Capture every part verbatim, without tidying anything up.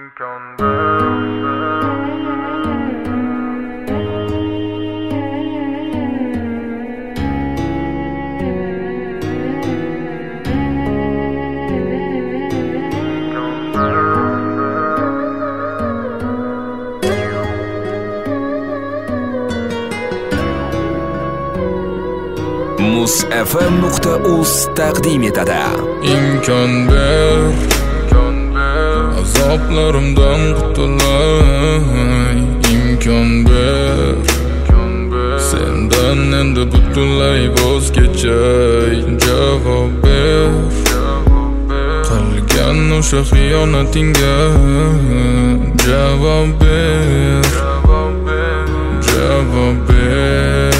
muz f m nuqta uz taqdim etadi. Imkon ber, azoblarimdan qutulay. Imkon ber, sendan endi butunlay voz kechay. Javob ber, qilgan o'sha xiyonatingga. Javob ber, javob ber.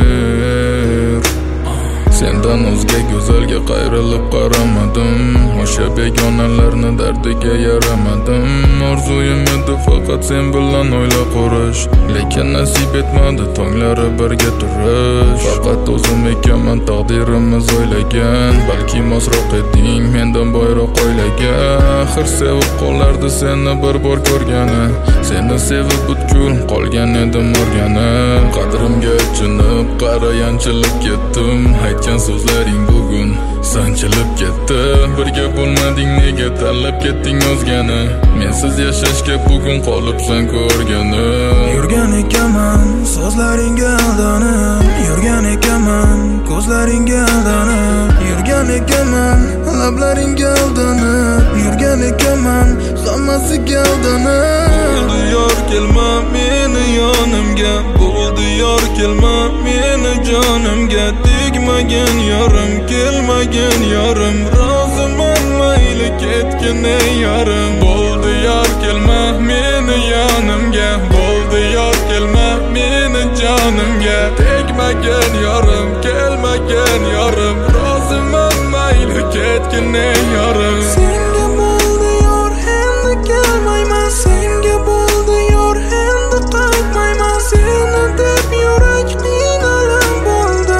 Sendan o'zga go'zalga qayrilib qaramadim. O'sha begonalarni dardiga yaramadim. Orzuyim edi faqat sen bilan o'ylab qurish, lekin nasib etmadi tonglari birga turish. Faqat o'zim ekanman taqdirimiz o'ylagan, balki mosroq eding mendan boyroq o'ylagan. Axir sevib qolardi seni bir bor ko'rgani, seni sevib butkul qolgan edim o'rgani. Qadrimga achinib qarayanchilik ketdim, aytgan so'zlaring bugun sanchilib ketdi. Birga bo'lmading, nega tanlab ketding o'zgani? Mensiz yashashga bugun qolibsan ko'rgani. Yurgan ekanman so'zlaringga aldanib, yurgan ekanman ko'zlaringga aldanib, yurgan ekanman lablaringga aldanib, yurgan ekanman hammasiga aldanib. Bo'ldi yor kelma meni yonimga, bo'ldi yor kelma meni jonimga. Tegmagan yorim, kelmagan yorim, roziman mayli ketgin ey yorim. Bo'ldi yor kelma meni yonimga, bo'ldi yor kelma meni jonimga. Tegmagan yorim, kelmagan yorim, roziman mayli ketgin ey yorim. Senga bo'ldi yor endi kelmayman, senga bo'ldi yor endi qaytmayman. Seni deb yurak qiynalib bo'ldi.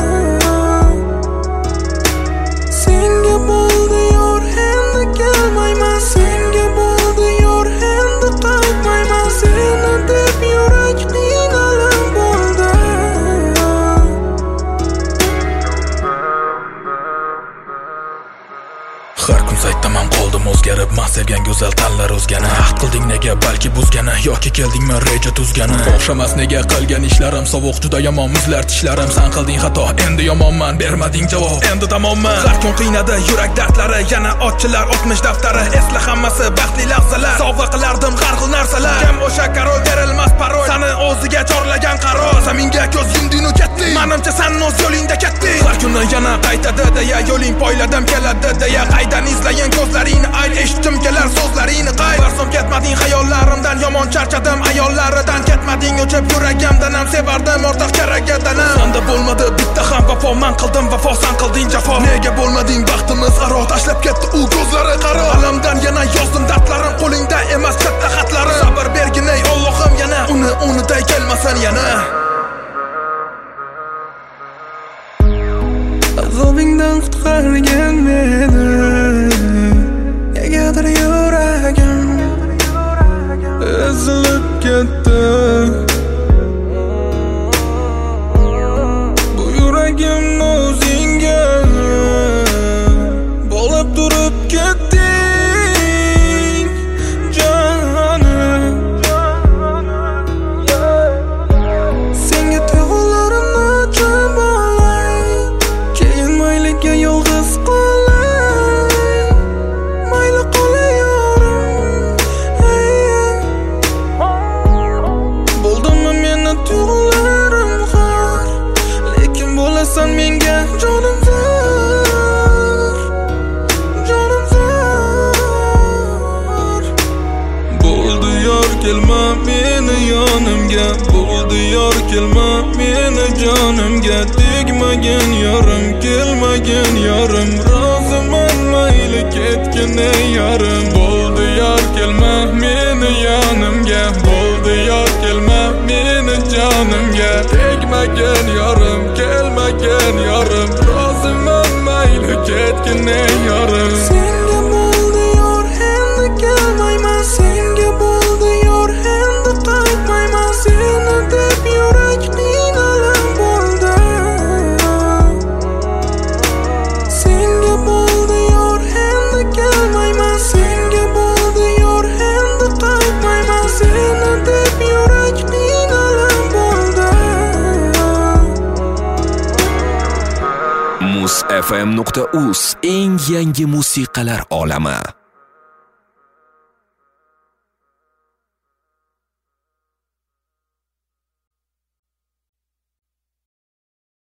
Senga bo'ldi yor endi kelmayman, senga bo'ldi yor endi qaytmayman. Seni deb yurak qiynalib bo'ldi. Har kun saytdaman qoldim o'zgarib, men sevgan go'zal tanlar o'zgani. Ahd qilding nega balki buzgani, yoki keldingmi reja tuzgani. O'xshamas nega qilgan ishlarim, sovuq juda yomon muzlar tishlarim. San qilding xato, endi yomonman, bermading javob, endi tamomman. Har kun qiynadi yurak dardlari, yana ochchilar o'tmish daftari. Esla hammasi baxtli lahzalar, sovg'a qilardim har xil narsalar. Kim o'sha karol, berilmas parol, sani o'ziga chorlagan qaror. Zaminga ko'z yumding-u ketding, menimcha sen o'z yo'lingda ketding. Har kuni yana qaytadi deya yo'ling poyladim keladi deya. Qaydan izlayin ko'zlaringni ayt, eshitdim kelar so'zlaringni qayt. Barsom ketmading xayollarimdan, yomon charchadim ayollaridan. Ketmading o'chib yuragimdan, ham sevardim ortiq keragadan. Senda bo'lmadi bitta ham vafo, men qildim vafo, sen qilding jafo. Nega bo'lmading baxtimiz aro, tashlab ketdi u ko'zlari qaro. Alamdan yana yozdim dardlarim, qo'lingda emas katta xatlarim. Sabr bergin ey Allohim, yana uni uniday kelmasin yana. Azobingdan qutqargan meni, negadir yuragim ezilib ketdi. Bu yuragimni o'zingga bog'lab turib ketding jonim. senga tuyg'ularimni ochib olay, keyin mayliga yolg'iz qolay. Mayli qolay yorim, bo'ldimmi meni tuyg'ularim xor, lekin bo'lasan menga jonim zor, jonim zor. Bo'ldi yor kelma meni yonimga, bo'ldi yor kelma meni jonimga. Tegmagan yorim, kelmagan yorim, roziman mayli ketgin ey yorim. Bo'ldi yor kelma meni yonimga, bo'ldi yor kelma meni jonimga. Tegmagan yorim, kelmagan yorim, roziman mayli ketgin ey yorim. Senga bo'ldi yor endi kelmayman, senga f m nuqta uz eng yangi musiqalar olami.